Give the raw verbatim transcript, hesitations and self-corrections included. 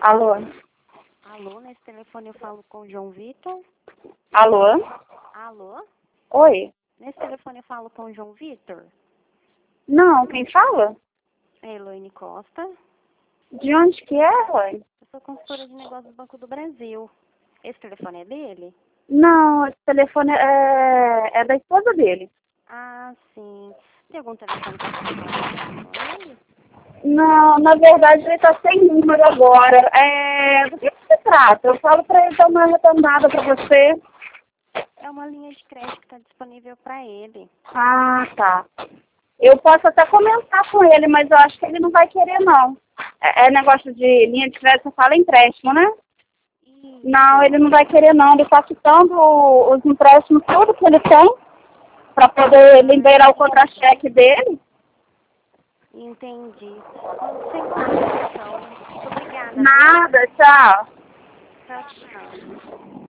Alô? Alô, nesse telefone eu falo com o João Vitor. Alô? Alô? Oi? Nesse telefone eu falo com o João Vitor. Não, quem fala? É Elaine Costa. De onde que é, Elaine? Eu sou consultora de negócios do Banco do Brasil. Esse telefone é dele? Não, esse telefone é, é da esposa dele. Ah, sim. Tem algum telefone que eu possa falar com ele? Não, na verdade ele tá sem número agora. É, do que que se trata? Eu falo pra ele dar uma retornada pra você. É uma linha de crédito que está disponível para ele. Ah, tá. Eu posso até comentar com ele, mas eu acho que ele não vai querer, não. É, é negócio de linha de crédito, você fala empréstimo, né? Isso. Não, ele não vai querer, não. Ele tá quitando os empréstimos, tudo que ele tem, para poder liberar o contra-cheque dele. Entendi. Não, sem problema, então. Muito obrigada, viu? Nada, tchau. Tchau, tchau.